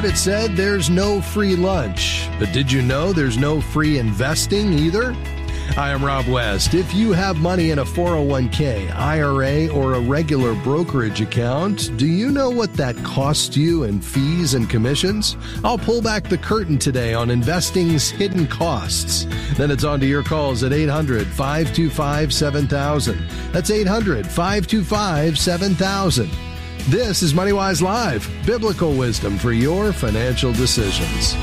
heard it said there's no free lunch, but did you know there's no free investing either? Hi, I'm Rob West. If you have money in a 401k, IRA, or a regular brokerage account, do you know what that costs you in fees and commissions? I'll pull back the curtain today on investing's hidden costs. Then it's on to your calls at 800-525-7000. That's 800-525-7000. This is MoneyWise Live, biblical wisdom for your financial decisions.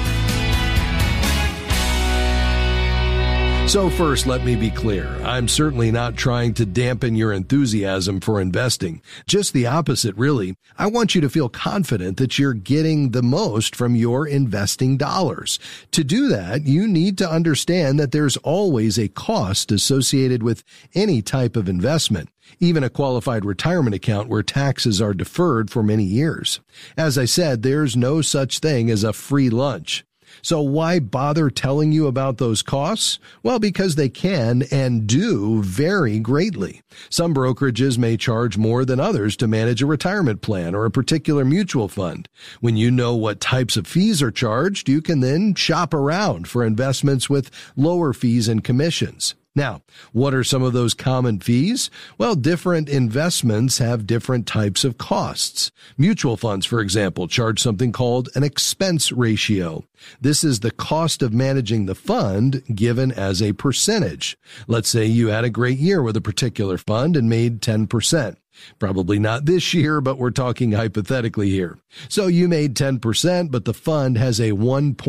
So first, let me be clear. I'm certainly not trying to dampen your enthusiasm for investing. Just the opposite, really. I want you to feel confident that you're getting the most from your investing dollars. To do that, you need to understand that there's always a cost associated with any type of investment, even a qualified retirement account where taxes are deferred for many years. As I said, there's no such thing as a free lunch. So why bother telling you about those costs? Well, because they can and do vary greatly. Some brokerages may charge more than others to manage a retirement plan or a particular mutual fund. When you know what types of fees are charged, you can then shop around for investments with lower fees and commissions. Now, what are some of those common fees? Well, different investments have different types of costs. Mutual funds, for example, charge something called an expense ratio. This is the cost of managing the fund given as a percentage. Let's say you had a great year with a particular fund and made 10%. Probably not this year, but we're talking hypothetically here. So you made 10%, but the fund has a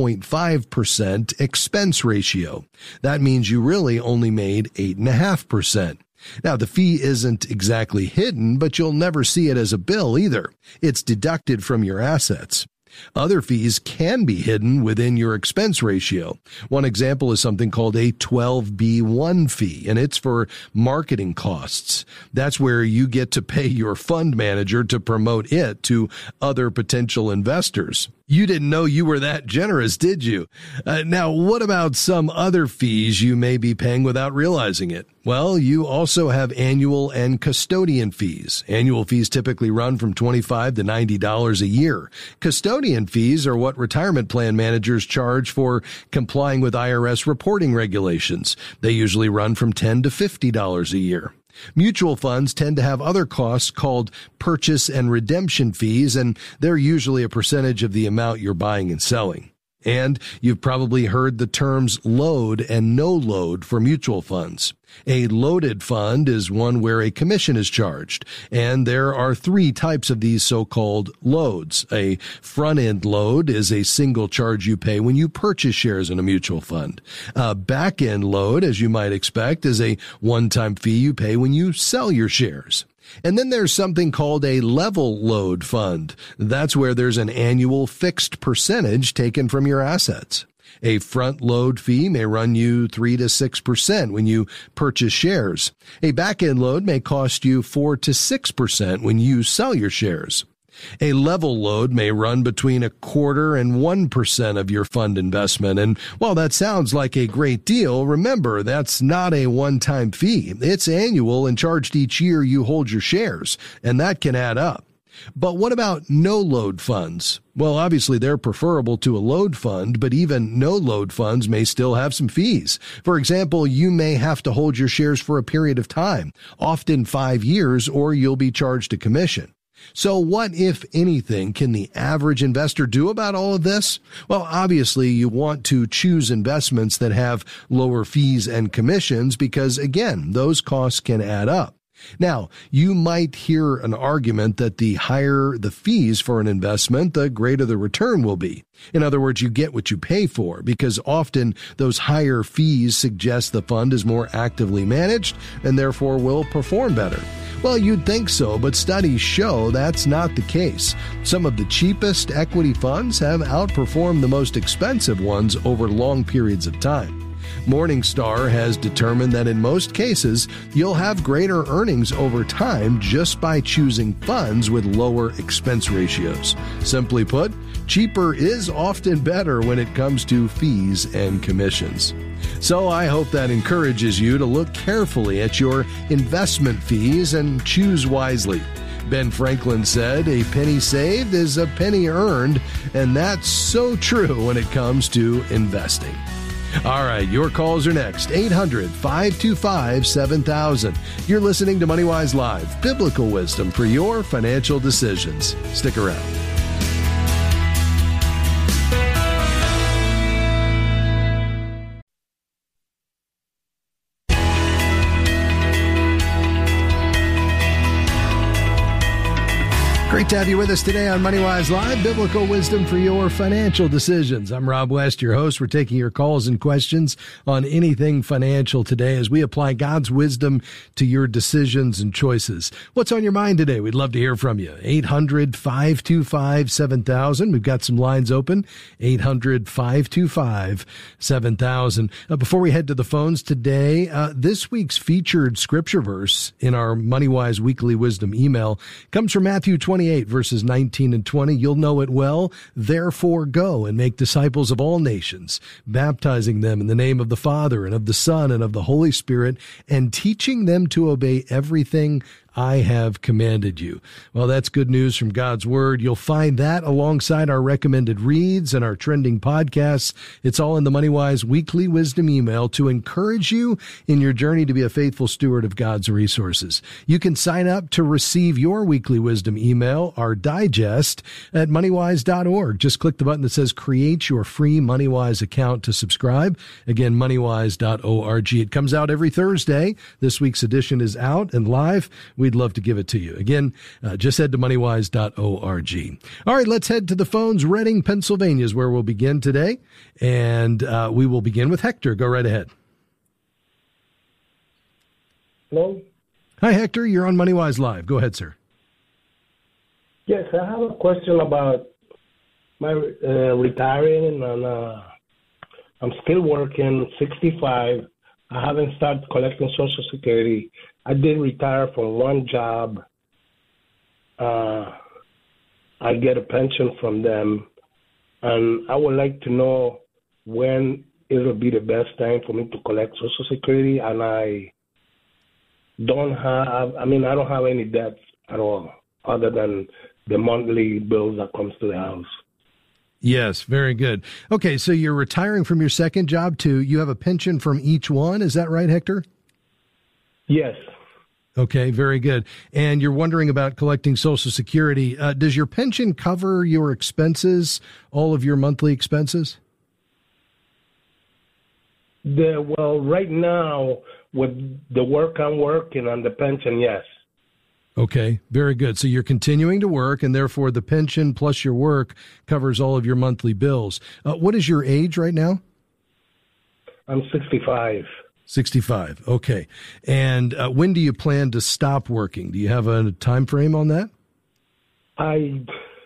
1.5% expense ratio. That means you really only made 8.5%. Now, the fee isn't exactly hidden, but you'll never see it as a bill either. It's deducted from your assets. Other fees can be hidden within your expense ratio. One example is something called a 12B1 fee, and it's for marketing costs. That's where you get to pay your fund manager to promote it to other potential investors. You didn't know you were that generous, did you? Now, what about some other fees you may be paying without realizing it? Well, you also have annual and custodian fees. Annual fees typically run from $25 to $90 a year. Custodian fees are what retirement plan managers charge for complying with IRS reporting regulations. They usually run from $10 to $50 a year. Mutual funds tend to have other costs called purchase and redemption fees, and they're usually a percentage of the amount you're buying and selling. And you've probably heard the terms load and no load for mutual funds. A loaded fund is one where a commission is charged, and there are three types of these so-called loads. A front-end load is a single charge you pay when you purchase shares in a mutual fund. A back-end load, as you might expect, is a one-time fee you pay when you sell your shares. And then there's something called a level load fund. That's where there's an annual fixed percentage taken from your assets. A front load fee may run you 3 to 6% when you purchase shares. A back end load may cost you 4 to 6% when you sell your shares. A level load may run between 0.25% and 1% of your fund investment. And while that sounds like a great deal, remember that's not a one-time fee. It's annual and charged each year you hold your shares, and that can add up. But what about no-load funds? Well, obviously they're preferable to a load fund, but even no-load funds may still have some fees. For example, you may have to hold your shares for a period of time, often 5 years, or you'll be charged a commission. So what, if anything, can the average investor do about all of this? Well, obviously, you want to choose investments that have lower fees and commissions because, again, those costs can add up. Now, you might hear an argument that the higher the fees for an investment, the greater the return will be. In other words, you get what you pay for, because often those higher fees suggest the fund is more actively managed and therefore will perform better. Well, you'd think so, but studies show that's not the case. Some of the cheapest equity funds have outperformed the most expensive ones over long periods of time. Morningstar has determined that in most cases, you'll have greater earnings over time just by choosing funds with lower expense ratios. Simply put, cheaper is often better when it comes to fees and commissions. So I hope that encourages you to look carefully at your investment fees and choose wisely. Ben Franklin said, "A penny saved is a penny earned," and that's so true when it comes to investing. All right, your calls are next. 800-525-7000. You're listening to MoneyWise Live, biblical wisdom for your financial decisions. Stick around. Great to have you with us today on MoneyWise Live, biblical wisdom for your financial decisions. I'm Rob West, your host. We're taking your calls and questions on anything financial today as we apply God's wisdom to your decisions and choices. What's on your mind today? We'd love to hear from you. 800-525-7000. We've got some lines open. 800-525-7000. Before we head to the phones today, this week's featured scripture verse in our MoneyWise Weekly Wisdom email comes from Matthew 28, verses 19 and 20. You'll know it well. Therefore go and make disciples of all nations, baptizing them in the name of the Father and of the Son and of the Holy Spirit, and teaching them to obey everything I have commanded you. Well, that's good news from God's Word. You'll find that alongside our recommended reads and our trending podcasts. It's all in the MoneyWise Weekly Wisdom email to encourage you in your journey to be a faithful steward of God's resources. You can sign up to receive your Weekly Wisdom email, our digest, at moneywise.org. Just click the button that says create your free MoneyWise account to subscribe. Again, moneywise.org. It comes out every Thursday. This week's edition is out and live. We'd love to give it to you. Again, just head to moneywise.org. All right, let's head to the phones. Reading, Pennsylvania is where we'll begin today. And we will begin with Hector. Go right ahead. Hello? Hi, Hector. You're on MoneyWise Live. Go ahead, sir. Yes, I have a question about my retiring, and I'm still working, 65. I haven't started collecting Social Security. I did retire from one job. I get a pension from them, and I would like to know when it will be the best time for me to collect Social Security. And I don't have any debts at all, other than the monthly bills that comes to the house. Yes, very good. Okay, so you're retiring from your second job too. You have a pension from each one. Is that right, Hector? Yes. Okay, very good. And you're wondering about collecting Social Security. Does your pension cover your expenses, all of your monthly expenses? Right now, with the work I'm working on, the pension, yes. Okay, very good. So you're continuing to work, and therefore the pension plus your work covers all of your monthly bills. What is your age right now? I'm 65. 65. Okay. And when do you plan to stop working? Do you have a time frame on that? I've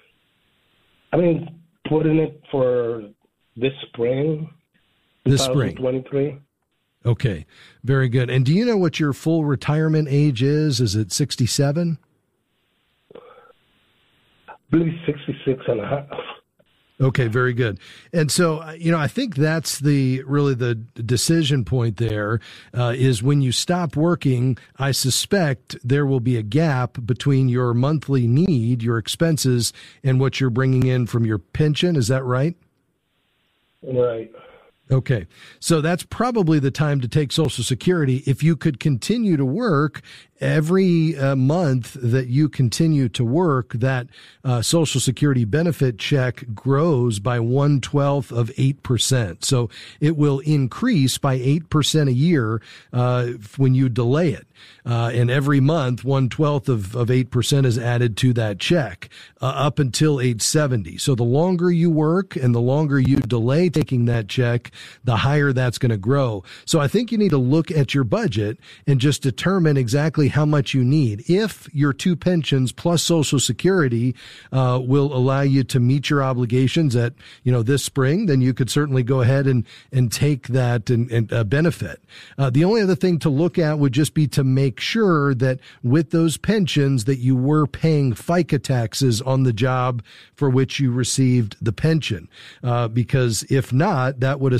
been putting it for this spring. This spring. 2023. Okay. Very good. And do you know what your full retirement age is? Is it 67? I believe 66 and a half. Okay, very good. And so, I think that's really the decision point there, is when you stop working, I suspect there will be a gap between your monthly need, your expenses, and what you're bringing in from your pension. Is that right? Right. Okay. So that's probably the time to take Social Security. If you could continue to work every month that you continue to work, that Social Security benefit check grows by 1/12 of 8%. So it will increase by 8% a year when you delay it. And every month, 1/12 of 8% is added to that check up until age 70. So the longer you work and the longer you delay taking that check, the higher that's going to grow. So I think you need to look at your budget and just determine exactly how much you need. If your two pensions plus Social Security will allow you to meet your obligations at, this spring, then you could certainly go ahead and take that and benefit. The only other thing to look at would just be to make sure that with those pensions that you were paying FICA taxes on the job for which you received the pension. Because if not, that would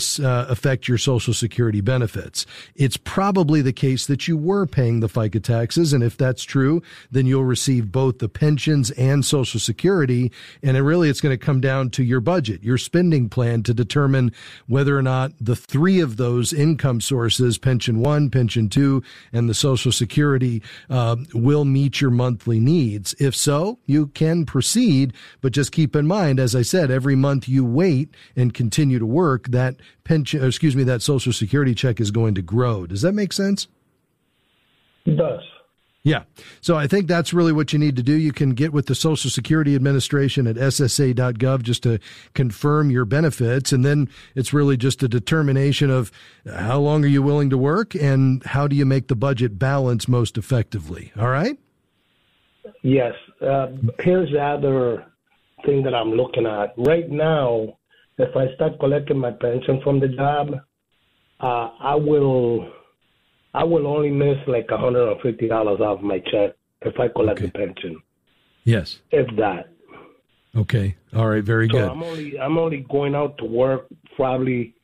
this affect your Social Security benefits? It's probably the case that you were paying the FICA taxes, and if that's true, then you'll receive both the pensions and Social Security, and it's going to come down to your budget, your spending plan, to determine whether or not the three of those income sources, Pension 1, Pension 2, and the Social Security, will meet your monthly needs. If so, you can proceed, but just keep in mind, as I said, every month you wait and continue to work, that that Social Security check is going to grow. Does that make sense? It does. Yeah. So I think that's really what you need to do. You can get with the Social Security Administration at ssa.gov just to confirm your benefits. And then it's really just a determination of how long are you willing to work and how do you make the budget balance most effectively. All right? Yes. Here's the other thing that I'm looking at. Right now, if I start collecting my pension from the job, I will only miss like $150 off my check if I collect the pension. Yes. If that. Okay. All right. Very good. I'm only going out to work probably,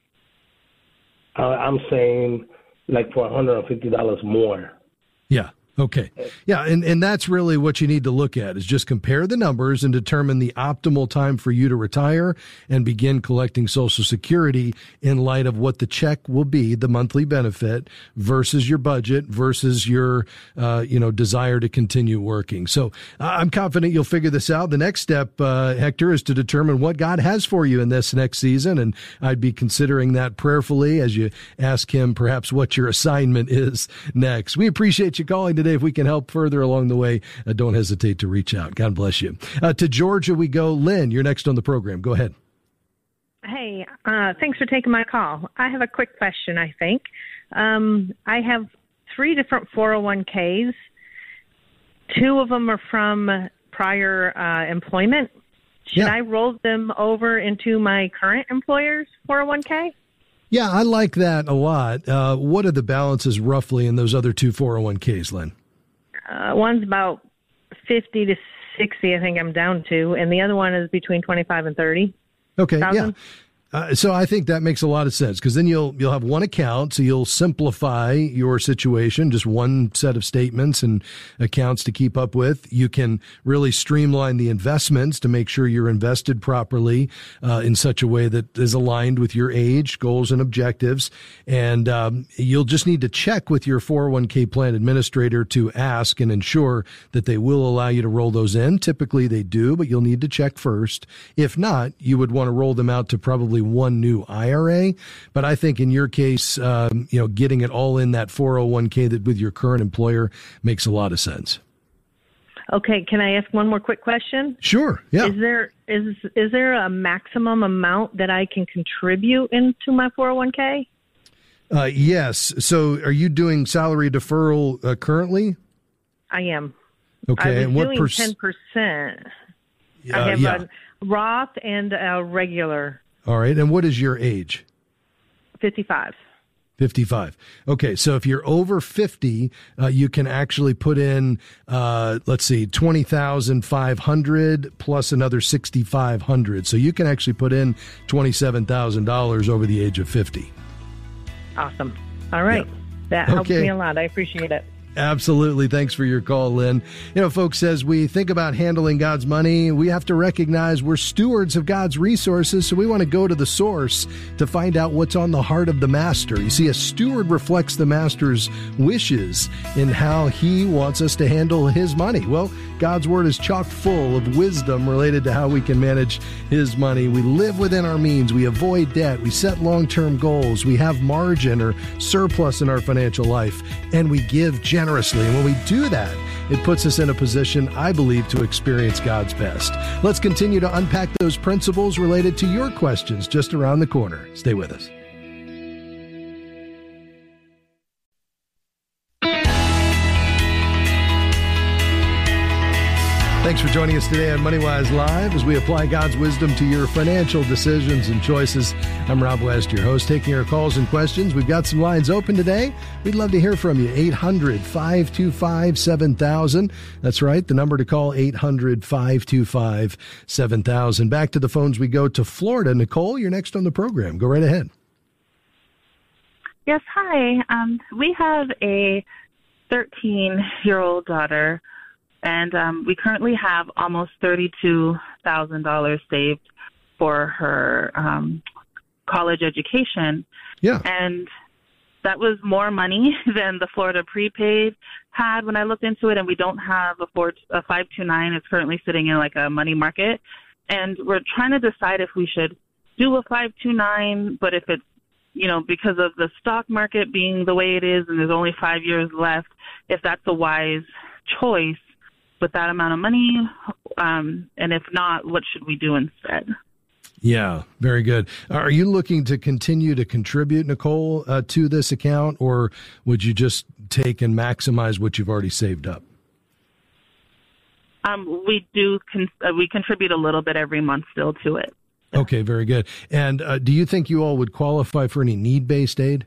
I'm saying like for $150 more. Yeah. Okay. Yeah. And that's really what you need to look at is just compare the numbers and determine the optimal time for you to retire and begin collecting Social Security in light of what the check will be, the monthly benefit versus your budget versus your, desire to continue working. So I'm confident you'll figure this out. The next step, Hector, is to determine what God has for you in this next season. And I'd be considering that prayerfully as you ask him perhaps what your assignment is next. We appreciate you calling today. If we can help further along the way, don't hesitate to reach out. God bless you. To Georgia we go. Lynn, you're next on the program. Go ahead. Hey, thanks for taking my call. I have a quick question, I think. I have 3 different 401ks. 2 of them are from prior employment. Should I roll them over into my current employer's 401k? Yeah, I like that a lot. What are the balances roughly in those other 2 401ks, Lynn? One's about 50 to 60, I think I'm down to, and the other one is between 25 and 30. Okay, yeah. So I think that makes a lot of sense because then you'll have one account, so you'll simplify your situation, just one set of statements and accounts to keep up with. You can really streamline the investments to make sure you're invested properly in such a way that is aligned with your age, goals, and objectives. And you'll just need to check with your 401k plan administrator to ask and ensure that they will allow you to roll those in. Typically they do, but you'll need to check first. If not, you would want to roll them out to probably one new IRA. But I think in your case, getting it all in that 401k that with your current employer makes a lot of sense. Okay. Can I ask one more quick question? Sure. Yeah. Is there a maximum amount that I can contribute into my 401k? Yes. So are you doing salary deferral currently? I am. Okay. I was and what doing 10%. I have a Roth and a regular. All right. And what is your age? 55. 55. Okay. So if you're over 50, you can actually put in, 20,500 plus another 6,500. So you can actually put in $27,000 over the age of 50. Awesome. All right. Yep. That helps me a lot. I appreciate it. Absolutely. Thanks for your call, Lynn. Folks, as we think about handling God's money, we have to recognize we're stewards of God's resources, so we want to go to the source to find out what's on the heart of the master. You see, a steward reflects the master's wishes in how he wants us to handle his money. Well, God's word is chock full of wisdom related to how we can manage his money. We live within our means. We avoid debt. We set long-term goals. We have margin or surplus in our financial life, and we give generously. And when we do that, it puts us in a position, I believe, to experience God's best. Let's continue to unpack those principles related to your questions just around the corner. Stay with us. Thanks for joining us today on MoneyWise Live as we apply God's wisdom to your financial decisions and choices. I'm Rob West, your host, taking your calls and questions. We've got some lines open today. We'd love to hear from you. 800-525-7000. That's right, the number to call, 800-525-7000. Back to the phones we go to Florida. Nicole, you're next on the program. Go right ahead. Yes, hi. We have a 13-year-old daughter, and we currently have almost $32,000 saved for her college education. Yeah. And that was more money than the Florida prepaid had when I looked into it, and we don't have a 529. It's currently sitting in like a money market, and we're trying to decide if we should do a 529, but if it's, because of the stock market being the way it is and there's only 5 years left, if that's a wise choice with that amount of money, and if not, what should we do instead? Yeah, very good. Are you looking to continue to contribute, Nicole, to this account, or would you just take and maximize what you've already saved up? We contribute a little bit every month still to it. Okay, very good. And do you think you all would qualify for any need-based aid?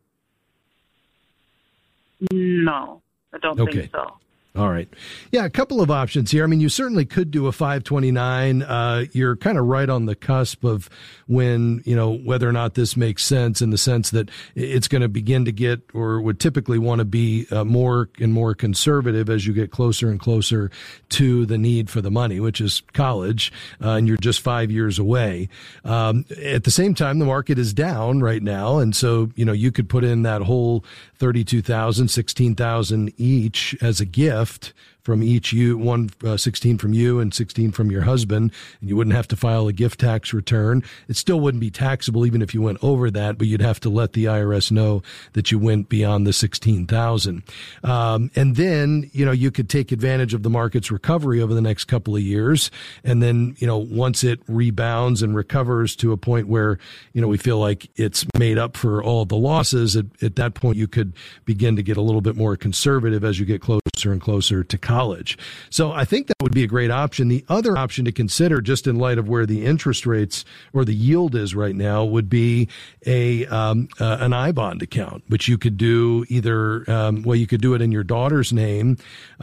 No, I don't think so. All right. Yeah, a couple of options here. I mean, you certainly could do a 529. You're kind of right on the cusp of when, whether or not this makes sense, in the sense that it's going to begin to get, or would typically want to be more and more conservative as you get closer and closer to the need for the money, which is college, and you're just 5 years away. At the same time, the market is down right now. And so, you could put in that whole $32,000, $16,000 each as a gift from each, 16 from you and 16 from your husband, and you wouldn't have to file a gift tax return. It still wouldn't be taxable even if you went over that, but you'd have to let the IRS know that you went beyond the 16,000. And then, you could take advantage of the market's recovery over the next couple of years. And then, once it rebounds and recovers to a point where, we feel like it's made up for all the losses, at that point, you could begin to get a little bit more conservative as you get closer and closer to college. So I think that would be a great option. The other option to consider, just in light of where the interest rates or the yield is right now, would be an I-bond account, which you could do either, you could do it in your daughter's name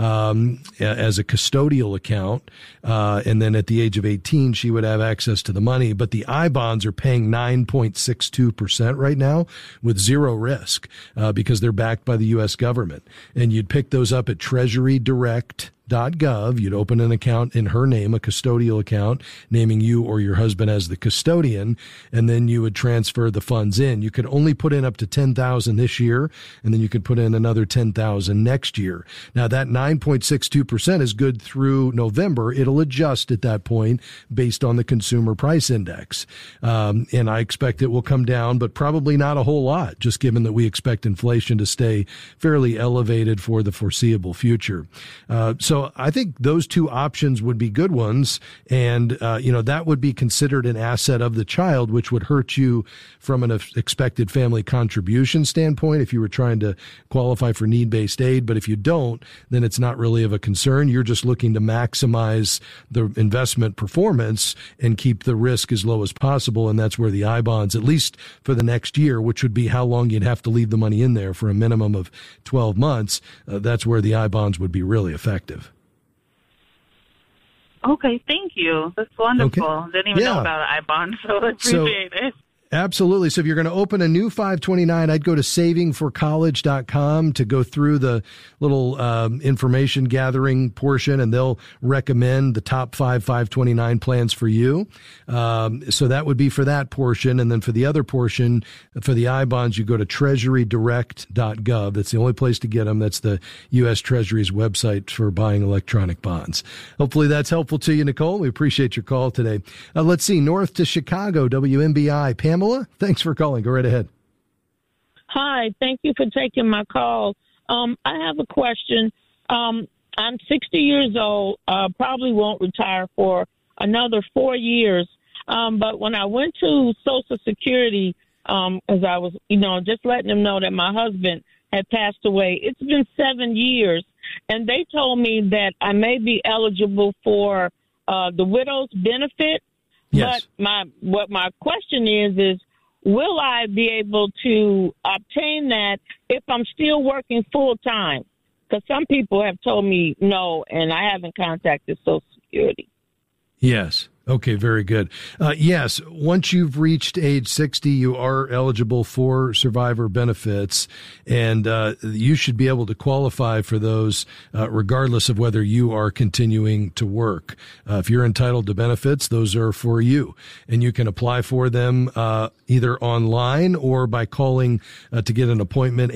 as a custodial account, and then at the age of 18, she would have access to the money. But the I-bonds are paying 9.62% right now with zero risk because they're backed by the U.S. government. And you'd pick those up at treasurydirect.gov. You'd open an account in her name, a custodial account, naming you or your husband as the custodian, and then you would transfer the funds in. You could only put in up to $10,000 this year, and then you could put in another $10,000 next year. Now, that 9.62% is good through November. It'll adjust at that point based on the consumer price index. And I expect it will come down, but probably not a whole lot, just given that we expect inflation to stay fairly elevated for the foreseeable future. So I think those two options would be good ones. And, that would be considered an asset of the child, which would hurt you from an expected family contribution standpoint if you were trying to qualify for need-based aid. But if you don't, then it's not really of a concern. You're just looking to maximize the investment performance and keep the risk as low as possible. And that's where the I-bonds, at least for the next year, which would be how long you'd have to leave the money in there for a minimum of 12 months, that's where the I-bonds would be really effective. Okay, thank you. That's wonderful. Okay. Didn't even know about I-bonds, so I appreciate it. Absolutely. So if you're going to open a new 529, I'd go to savingforcollege.com to go through the little information gathering portion, and they'll recommend the top 529 plans for you. So that would be for that portion. And then for the other portion, for the I-bonds, you go to treasurydirect.gov. That's the only place to get them. That's the U.S. Treasury's website for buying electronic bonds. Hopefully that's helpful to you, Nicole. We appreciate your call today. Let's see. North to Chicago, WMBI. Pamela, thanks for calling. Go right ahead. Hi, thank you for taking my call. I have a question. I'm 60 years old, probably won't retire for another 4 years. But when I went to Social Security, as I was, just letting them know that my husband had passed away, it's been 7 years. And they told me that I may be eligible for the widow's benefit. Yes. But what my question is will I be able to obtain that if I'm still working full time? Because some people have told me no, and I haven't contacted Social Security. Yes. Okay, very good. Yes, once you've reached age 60, you are eligible for survivor benefits, and you should be able to qualify for those regardless of whether you are continuing to work. If you're entitled to benefits, those are for you, and you can apply for them either online or by calling to get an appointment,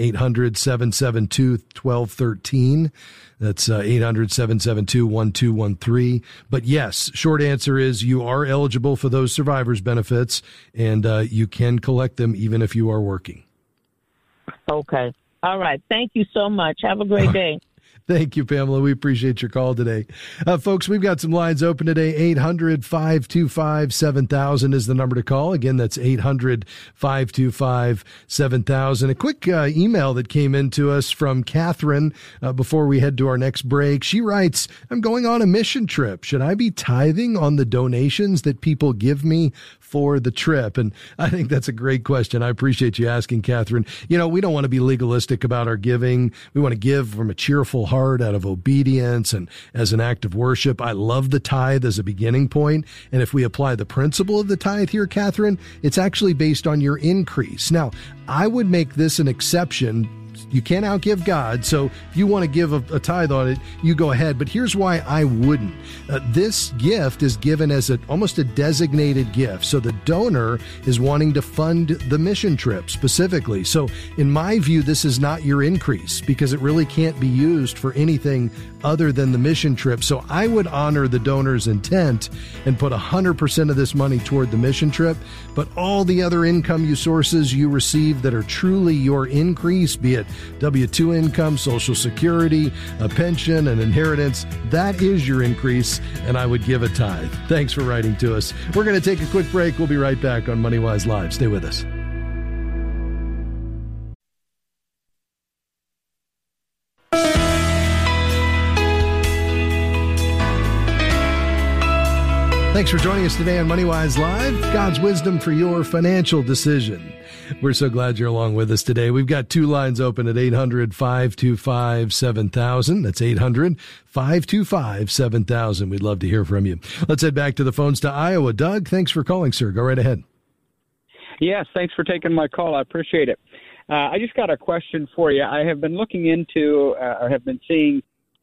800-772-1213. That's 800-772-1213. But yes, short answer is you are eligible for those survivors benefits, and you can collect them even if you are working. Okay. All right. Thank you so much. Have a great day. Thank you, Pamela. We appreciate your call today. Folks, we've got some lines open today. 800-525-7000 is the number to call. Again, that's 800-525-7000. A quick email that came in to us from Catherine before we head to our next break. She writes, I'm going on a mission trip. Should I be tithing on the donations that people give me for the trip? And I think that's a great question. I appreciate you asking, Catherine. You know, we don't want to be legalistic about our giving. We want to give from a cheerful heart out of obedience and as an act of worship. I love the tithe as a beginning point. And if we apply the principle of the tithe here, Catherine, it's actually based on your increase. Now, I would make this an exception. You can't outgive God, so if you want to give a tithe on it, you go ahead. But here's why I wouldn't. This gift is given as almost a designated gift. So the donor is wanting to fund the mission trip specifically. So in my view, this is not your increase because it really can't be used for anything other than the mission trip. So I would honor the donor's intent and put 100% of this money toward the mission trip. But all the other income sources you receive that are truly your increase, be it W-2 income, Social Security, a pension, an inheritance, that is your increase, and I would give a tithe. Thanks for writing to us. We're going to take a quick break. We'll be right back on MoneyWise Live. Stay with us. Thanks for joining us today on MoneyWise Live, God's wisdom for your financial decision. We're so glad you're along with us today. We've got two lines open at 800-525-7000. That's 800-525-7000. We'd love to hear from you. Let's head back to the phones to Iowa. Doug, thanks for calling, sir. Go right ahead. Yes, thanks for taking my call. I appreciate it. I just got a question for you. I have been looking into or have been seeing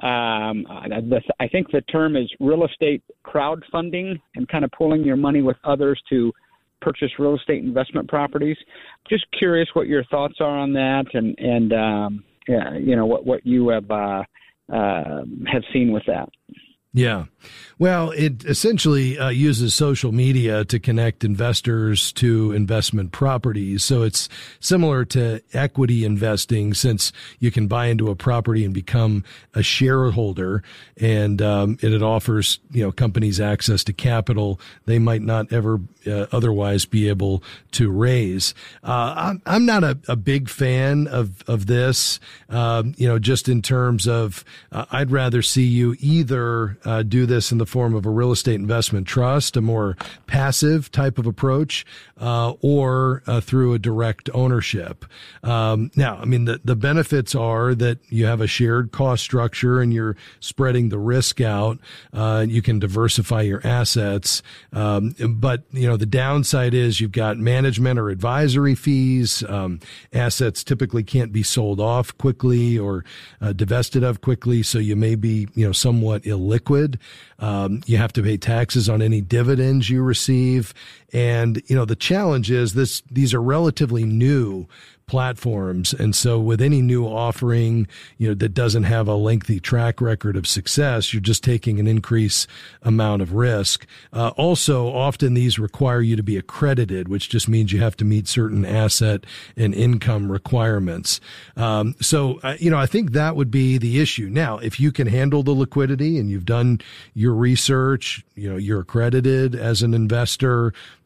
I think the term is real estate crowdfunding and kind of pooling your money with others to purchase real estate investment properties. Just curious what your thoughts are on that and you know, what you have seen with that. Yeah. Well, it essentially uses social media to connect investors to investment properties. So it's similar to equity investing since you can buy into a property and become a shareholder, and it offers, you know, companies access to capital they might not ever otherwise be able to raise. I'm not a big fan of this, you know, just in terms of I'd rather see you either do this in the form of a real estate investment trust, a more passive type of approach, or through a direct ownership. Now, I mean, the benefits are that you have a shared cost structure and you're spreading the risk out. You can diversify your assets. But, you know, the downside is you've got management or advisory fees. Assets typically can't be sold off quickly or divested of quickly. So you may be, you know, somewhat illiquid. You have to pay taxes on any dividends you receive. And, you know, the challenge is these are relatively new platforms. And so with any new offering, you know, that doesn't have a lengthy track record of success, you're just taking an increased amount of risk. Also, often these require you to be accredited, which just means you have to meet certain asset and income requirements. So, you know, I think that would be the issue. Now, if you can handle the liquidity and you've done your research, you know, you're accredited as an investor,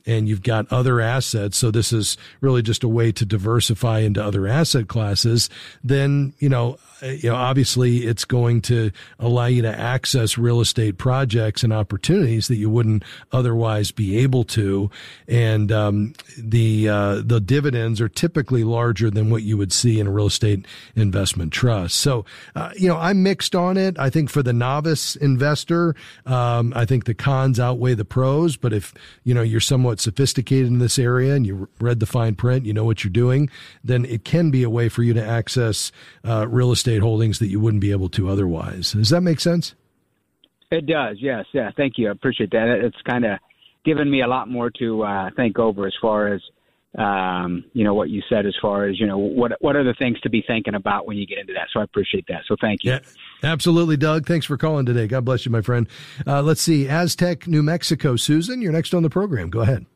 and you've got other assets, so this is really just a way to diversify into other asset classes, then, obviously it's going to allow you to access real estate projects and opportunities that you wouldn't otherwise be able to. And the dividends are typically larger than what you would see in a real estate investment trust. So, I'm mixed on it. I think for the novice investor, I think the cons outweigh the pros. But if, you're somewhat sophisticated in this area and you read the fine print, you know what you're doing, then it can be a way for you to access real estate holdings that you wouldn't be able to otherwise. Does that make sense? It does, yes. Yeah, thank you. I appreciate that. It's kind of given me a lot more to think over as far as, what you said as far as, what are the things to be thinking about when you get into that. So I appreciate that. So thank you. Yeah, absolutely, Doug. Thanks for calling today. God bless you, my friend. Let's see. Aztec, New Mexico. Susan, you're next on the program. Go ahead.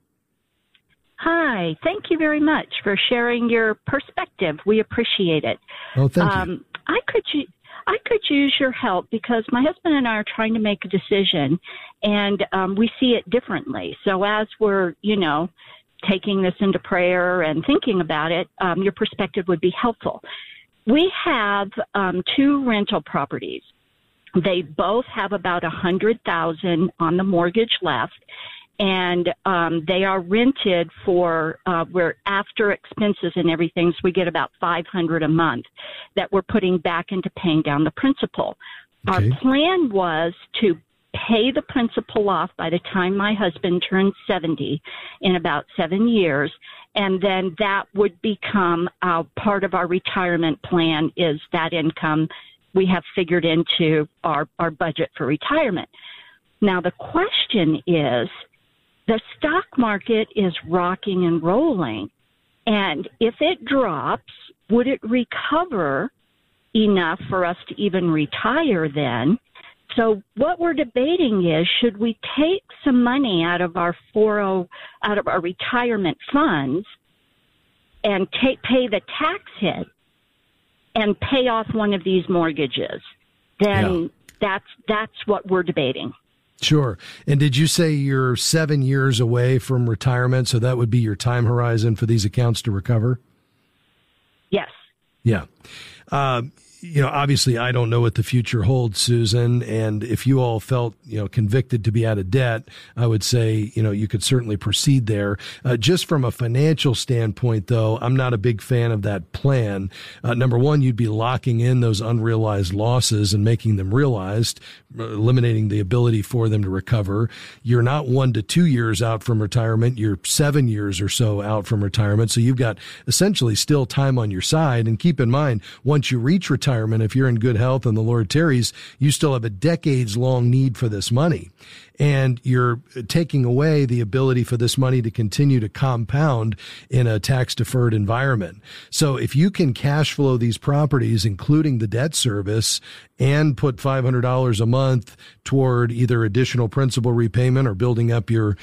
Hi. Thank you very much for sharing your perspective. We appreciate it. Oh, thank you. I could use your help because my husband and I are trying to make a decision, and we see it differently. So as we're, taking this into prayer and thinking about it, your perspective would be helpful. We have 2 rental properties. They both have about $100,000 on the mortgage left. And they are rented for where after expenses and everything, so we get about $500 a month that we're putting back into paying down the principal. Okay. Our plan was to pay the principal off by the time my husband turned 70 in about 7 years, and then that would become part of our retirement plan. Is that income we have figured into our budget for retirement. Now the question is, the stock market is rocking and rolling, and if it drops, would it recover enough for us to even retire then? So what we're debating is, should we take some money out of our retirement funds and pay the tax hit and pay off one of these mortgages? Then that's what we're debating. Sure. And did you say you're 7 years away from retirement? So that would be your time horizon for these accounts to recover? Yes. Yeah. Obviously I don't know what the future holds, Susan. And if you all felt, convicted to be out of debt, I would say, you could certainly proceed there. Just from a financial standpoint, though, I'm not a big fan of that plan. Number one, you'd be locking in those unrealized losses and making them realized, eliminating the ability for them to recover. You're not 1 to 2 years out from retirement. You're 7 years or so out from retirement. So you've got essentially still time on your side. And keep in mind, once you reach retirement, if you're in good health and the Lord tarries, you still have a decades-long need for this money. And you're taking away the ability for this money to continue to compound in a tax-deferred environment. So if you can cash flow these properties, including the debt service, and put $500 a month toward either additional principal repayment or building up your,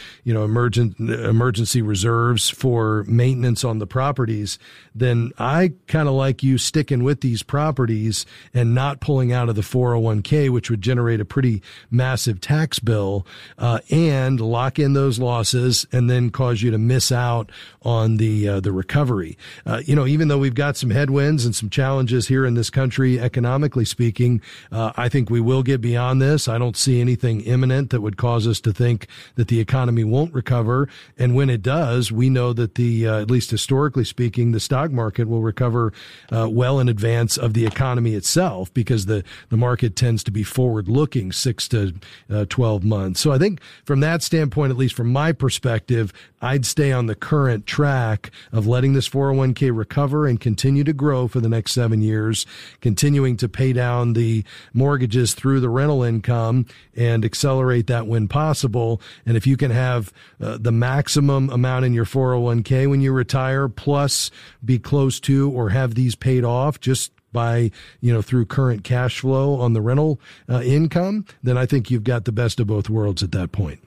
emergency reserves for maintenance on the properties, then I kind of like you sticking with these properties and not pulling out of the 401k, which would generate a pretty massive tax bill, and lock in those losses and then cause you to miss out on the recovery. Even though we've got some headwinds and some challenges here in this country, economically speaking, I think we will get beyond this. I don't see anything imminent that would cause us to think that the economy won't recover. And when it does, we know that at least historically speaking, the stock market will recover well in advance of the economy itself, because the market tends to be forward looking 6 to 12 months. So I think from that standpoint, at least from my perspective, I'd stay on the current track of letting this 401k recover and continue to grow for the next 7 years, continuing to pay down the mortgages through the rental income and accelerate that when possible. And if you can have the maximum amount in your 401k when you retire, plus be close to or have these paid off just by, through current cash flow on the rental income, then I think you've got the best of both worlds at that point.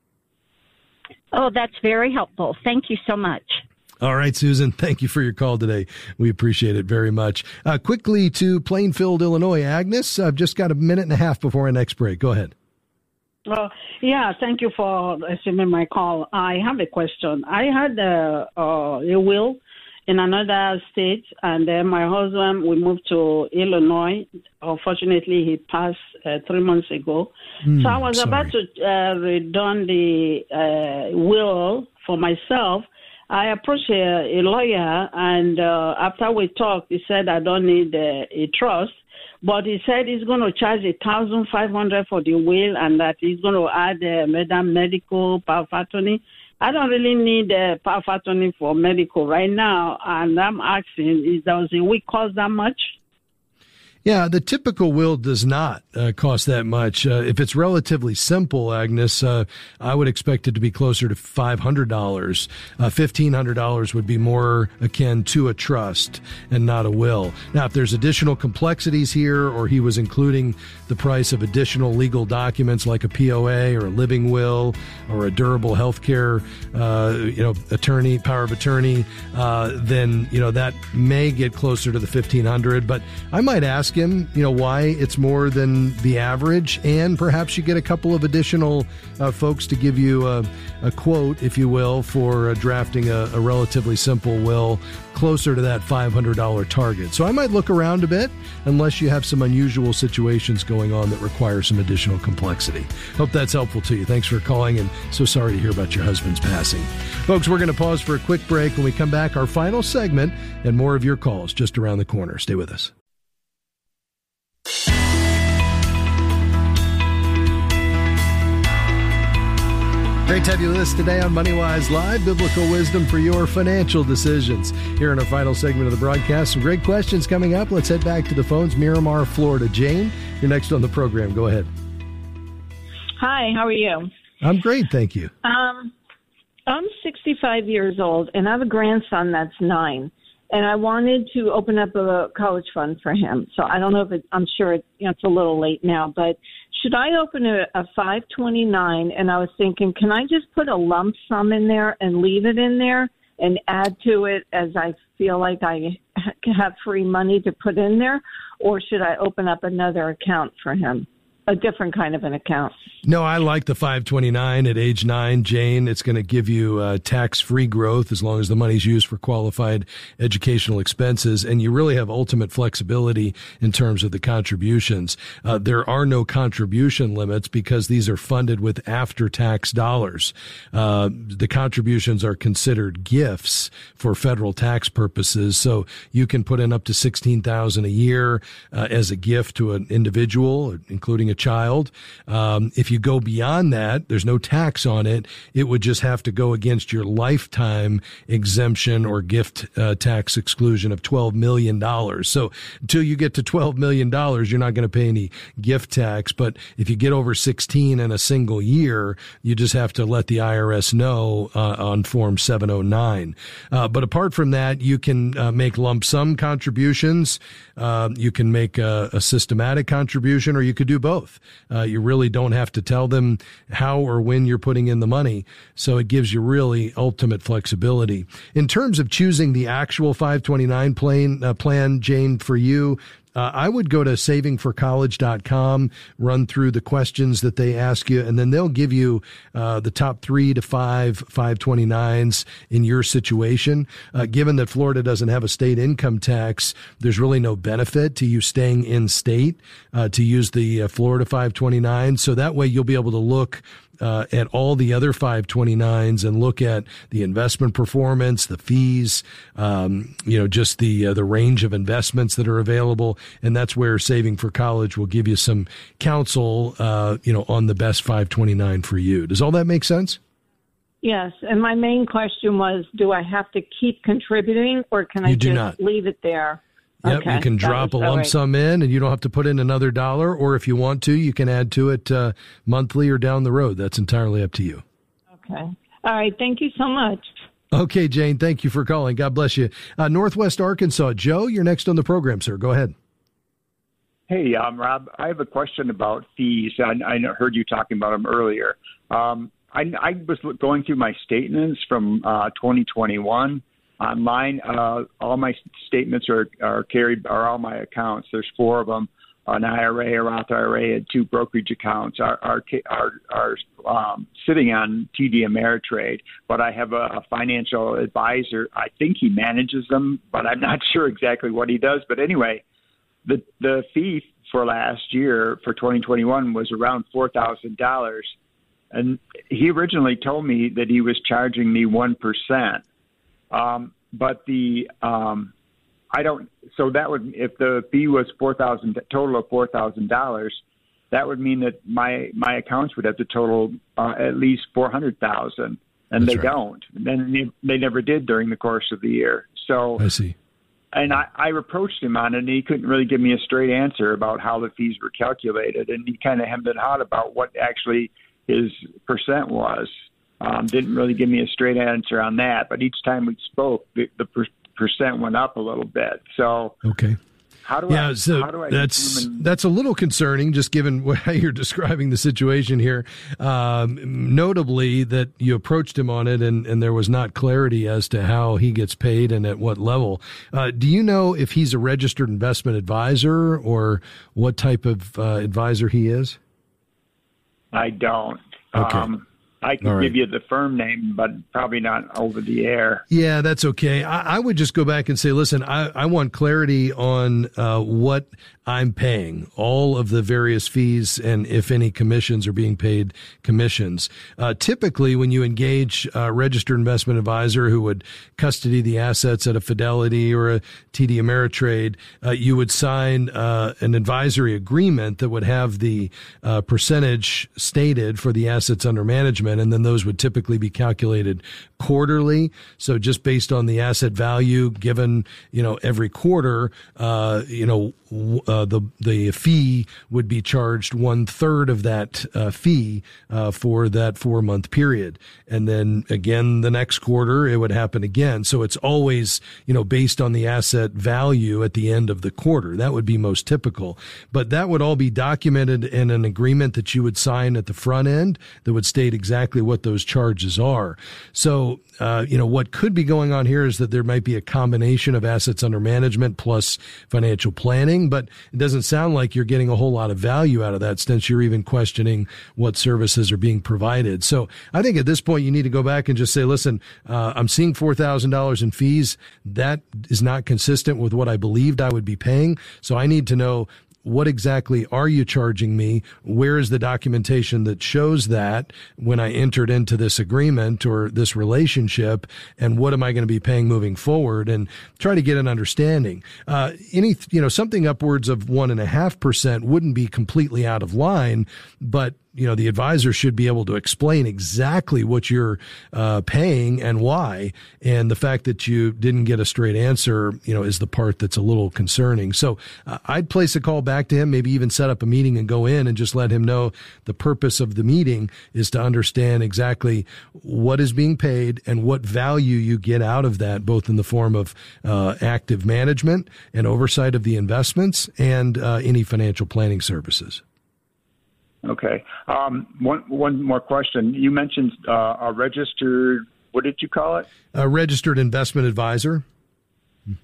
Oh, that's very helpful. Thank you so much. All right, Susan, thank you for your call today. We appreciate it very much. Quickly to Plainfield, Illinois. Agnes, I've just got a minute and a half before our next break. Go ahead. Yeah, thank you for receiving my call. I have a question. I had a will in another state, and then my husband, we moved to Illinois. Unfortunately, he passed 3 months ago. So I was about to redone the will for myself. I approached a lawyer, and after we talked, he said I don't need a trust. But he said he's going to charge $1,500 for the will, and that he's going to add medical power of attorney. I don't really need a power of attorney for medical right now, and I'm asking, does a will cost that much? Yeah, the typical will does not cost that much. If it's relatively simple, Agnes, I would expect it to be closer to $500. $1,500 would be more akin to a trust and not a will. Now, if there's additional complexities here, or he was including the price of additional legal documents like a POA or a living will or a durable health care, attorney, power of attorney, then, that may get closer to the $1,500. But I might ask him, why it's more than the average, and perhaps you get a couple of additional folks to give you a quote, if you will, for drafting a relatively simple will closer to that $500 target. So I might look around a bit, unless you have some unusual situations going on that require some additional complexity. Hope that's helpful to you. Thanks for calling, and so sorry to hear about your husband's passing. Folks, we're going to pause for a quick break. When we come back, our final segment and more of your calls just around the corner. Stay with us. Great to have you with us today on MoneyWise Live, biblical wisdom for your financial decisions. Here in our final segment of the broadcast, some great questions coming up. Let's head back to the phones. Miramar, Florida. Jane, you're next on the program. Go ahead. Hi, how are you? I'm great, thank you. I'm 65 years old, and I have a grandson that's 9. And I wanted to open up a college fund for him. So I don't know if I'm sure it's a little late now, but should I open a 529? And I was thinking, can I just put a lump sum in there and leave it in there and add to it as I feel like I have free money to put in there? Or should I open up another account for him? A different kind of an account. No, I like the 529 at age 9, Jane. It's going to give you tax-free growth as long as the money's used for qualified educational expenses, and you really have ultimate flexibility in terms of the contributions. There are no contribution limits because these are funded with after-tax dollars. The contributions are considered gifts for federal tax purposes, so you can put in up to $16,000 a year as a gift to an individual, including a child. If you go beyond that, there's no tax on it. It would just have to go against your lifetime exemption or gift tax exclusion of $12 million. So until you get to $12 million, you're not going to pay any gift tax. But if you get over 16 in a single year, you just have to let the IRS know on Form 709. But apart from that, you can make lump sum contributions. You can make a systematic contribution, or you could do both. You really don't have to tell them how or when you're putting in the money, so it gives you really ultimate flexibility. In terms of choosing the actual 529 plan, Jane, for you, I would go to savingforcollege.com, run through the questions that they ask you, and then they'll give you the top 3 to 5 529s in your situation. Given that Florida doesn't have a state income tax, there's really no benefit to you staying in state to use the Florida 529. So that way you'll be able to look at all the other 529s and look at the investment performance, the fees, just the range of investments that are available. And that's where Saving for College will give you some counsel, on the best 529 for you. Does all that make sense? Yes. And my main question was, do I have to keep contributing, or can I just leave it there? Yep, okay. You can drop a lump sum in, and you don't have to put in another dollar, or if you want to, you can add to it monthly or down the road. That's entirely up to you. Okay. All right. Thank you so much. Okay, Jane, thank you for calling. God bless you. Northwest Arkansas. Joe, you're next on the program, sir. Go ahead. Hey, Rob, I have a question about fees. I heard you talking about them earlier. I was going through my statements from 2021. Online, all my statements are all my accounts. There's 4 of them. an IRA, a Roth IRA, and 2 brokerage accounts are sitting on TD Ameritrade. But I have a financial advisor. I think he manages them, but I'm not sure exactly what he does. But anyway, the fee for last year for 2021 was around $4,000, and he originally told me that he was charging me 1%. But I don't. So that would, if the fee was total of $4,000, that would mean that my accounts would have to total at least $400,000, and they don't. And then they never did during the course of the year. So I see. And I approached him on it, and he couldn't really give me a straight answer about how the fees were calculated, and he kind of hemmed and hawed about what actually his percent was. Didn't really give me a straight answer on that, but each time we spoke, the percent went up a little bit. So okay. How do I that's a little concerning, just given how you're describing the situation here. Notably that you approached him on it and there was not clarity as to how he gets paid and at what level. Do you know if he's a registered investment advisor or what type of advisor he is? I don't. Okay. I can give you the firm name, but probably not over the air. Yeah, that's okay. I would just go back and say, listen, I want clarity on what I'm paying, all of the various fees, and if any commissions are being paid commissions. Typically, when you engage a registered investment advisor who would custody the assets at a Fidelity or a TD Ameritrade, you would sign an advisory agreement that would have the percentage stated for the assets under management, and then those would typically be calculated quarterly. So just based on the asset value given, every quarter, the fee would be charged 1/3 of that fee for that 4-month period. And then again, the next quarter, it would happen again. So it's always, based on the asset value at the end of the quarter. That would be most typical. But that would all be documented in an agreement that you would sign at the front end that would state exactly what those charges are. So, what could be going on here is that there might be a combination of assets under management plus financial planning, but it doesn't sound like you're getting a whole lot of value out of that since you're even questioning what services are being provided. So I think at this point you need to go back and just say, listen, I'm seeing $4,000 in fees. That is not consistent with what I believed I would be paying. So I need to know, what exactly are you charging me? Where is the documentation that shows that when I entered into this agreement or this relationship? And what am I going to be paying moving forward? And try to get an understanding. Something upwards of 1.5% wouldn't be completely out of line, but the advisor should be able to explain exactly what you're paying and why. And the fact that you didn't get a straight answer, is the part that's a little concerning. So I'd place a call back to him, maybe even set up a meeting and go in and just let him know the purpose of the meeting is to understand exactly what is being paid and what value you get out of that, both in the form of active management and oversight of the investments and any financial planning services. Okay. One more question. You mentioned a registered, what did you call it? A registered investment advisor. Mm-hmm.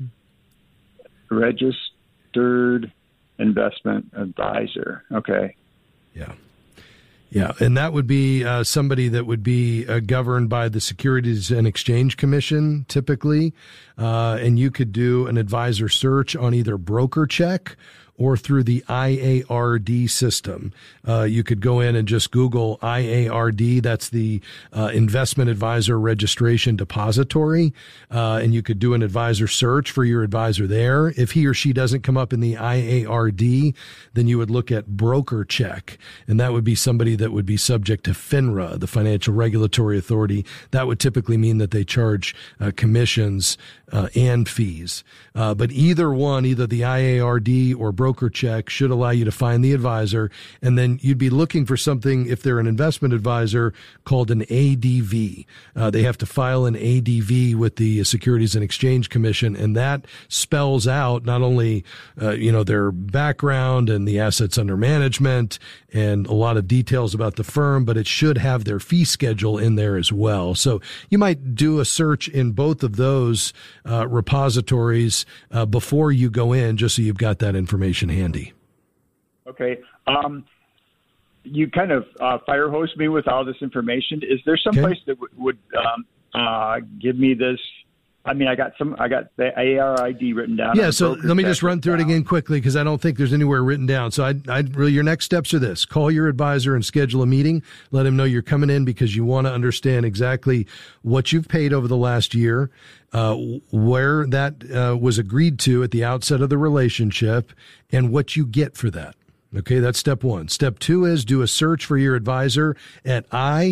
Registered investment advisor. Okay. Yeah. Yeah. And that would be somebody that would be governed by the Securities and Exchange Commission, typically. And you could do an advisor search on either BrokerCheck or through the IARD system. You could go in and just Google IARD. That's the Investment Advisor Registration Depository. And you could do an advisor search for your advisor there. If he or she doesn't come up in the IARD, then you would look at BrokerCheck. And that would be somebody that would be subject to FINRA, the Financial Regulatory Authority. That would typically mean that they charge commissions and fees. But either the IARD or BrokerCheck should allow you to find the advisor. And then you'd be looking for something, if they're an investment advisor, called an ADV. They have to file an ADV with the Securities and Exchange Commission. And that spells out not only, their background and the assets under management and a lot of details about the firm, but it should have their fee schedule in there as well. So you might do a search in both of those repositories before you go in, just so you've got that information handy. Okay. You kind of fire hose me with all this information. Is there some place that would give me this? I mean, I got the ARID written down. Yeah, so let me just run through it again quickly because I don't think there's anywhere written down. So really, your next steps are this. Call your advisor and schedule a meeting. Let him know you're coming in because you want to understand exactly what you've paid over the last year, where that was agreed to at the outset of the relationship, and what you get for that. Okay, that's step one. Step two is do a search for your advisor at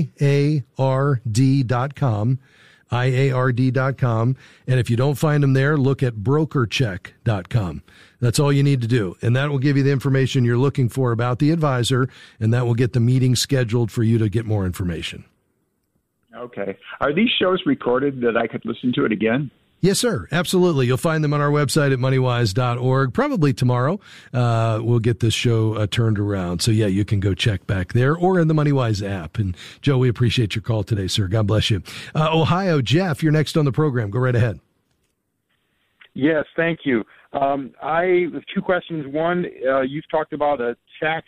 IARD.com. IARD.com. And if you don't find them there, look at brokercheck.com. That's all you need to do. And that will give you the information you're looking for about the advisor, and that will get the meeting scheduled for you to get more information. Okay. Are these shows recorded that I could listen to it again? Yes, sir. Absolutely. You'll find them on our website at moneywise.org. Probably tomorrow. We'll get this show turned around. So, yeah, you can go check back there or in the MoneyWise app. And, Joe, we appreciate your call today, sir. God bless you. Ohio, Jeff, you're next on the program. Go right ahead. Yes, thank you. I have two questions. One, you've talked about a tax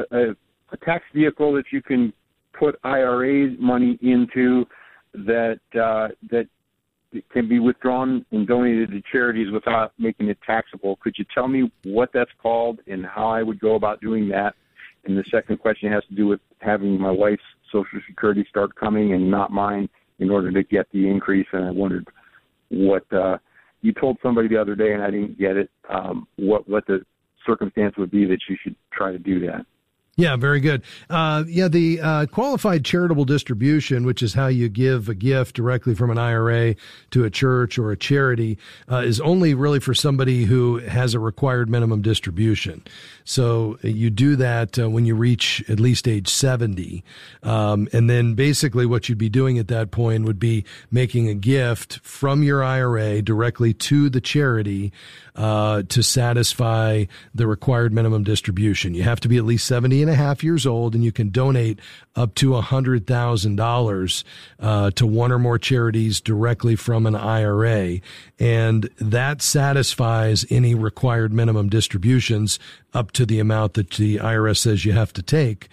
vehicle that you can put IRA money into that it can be withdrawn and donated to charities without making it taxable. Could you tell me what that's called and how I would go about doing that? And the second question has to do with having my wife's Social Security start coming and not mine in order to get the increase. And I wondered what you told somebody the other day, and I didn't get it, what the circumstance would be that you should try to do that. Yeah, very good. The qualified charitable distribution, which is how you give a gift directly from an IRA to a church or a charity, is only really for somebody who has a required minimum distribution. So you do that when you reach at least age 70. And then basically what you'd be doing at that point would be making a gift from your IRA directly to the charity to satisfy the required minimum distribution. You have to be at least 70 and a half years old, and you can donate up to $100,000 to one or more charities directly from an IRA, and that satisfies any required minimum distributions up to the amount that the IRS says you have to take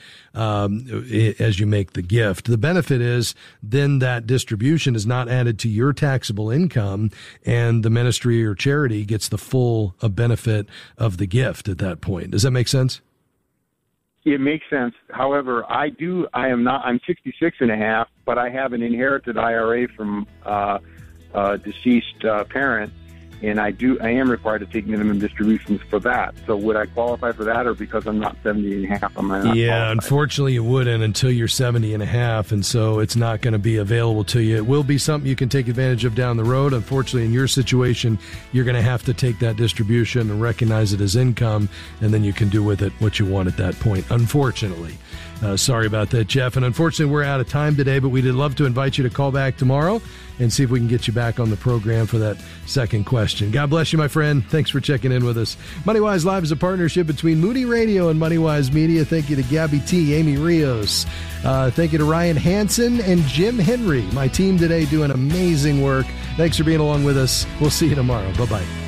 as you make the gift. The benefit is then that distribution is not added to your taxable income, and the ministry or charity gets the full benefit of the gift at that point. Does that make sense? It makes sense. However, I'm 66 and a half, but I have an inherited IRA from a deceased parent, and I am required to take minimum distributions for that. So would I qualify for that, or because I'm not 70 and a half, am I not qualified? Unfortunately you wouldn't until you're 70 and a half, and so it's not going to be available to you. It will be something you can take advantage of down the road. Unfortunately, in your situation, you're going to have to take that distribution and recognize it as income, and then you can do with it what you want at that point, unfortunately. Sorry about that, Jeff. And unfortunately, we're out of time today, but we'd love to invite you to call back tomorrow and see if we can get you back on the program for that second question. God bless you, my friend. Thanks for checking in with us. MoneyWise Live is a partnership between Moody Radio and MoneyWise Media. Thank you to Gabby T, Amy Rios. Thank you to Ryan Hansen and Jim Henry, my team today doing amazing work. Thanks for being along with us. We'll see you tomorrow. Bye-bye.